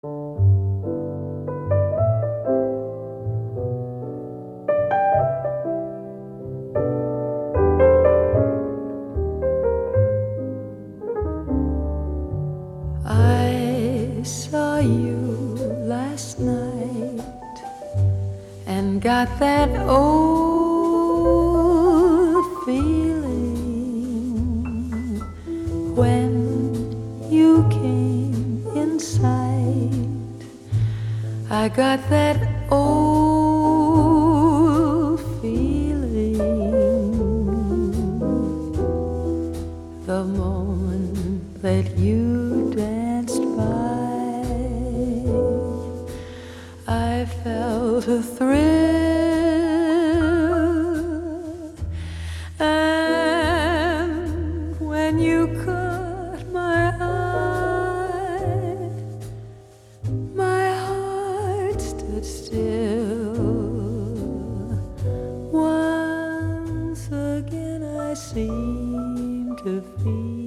I saw you last night and got that old feeling when you came in sight. I got that old feeling the moment that you danced by. I felt a thrill, and when you caught my eye, my heart stood still. Once again I seemed to feel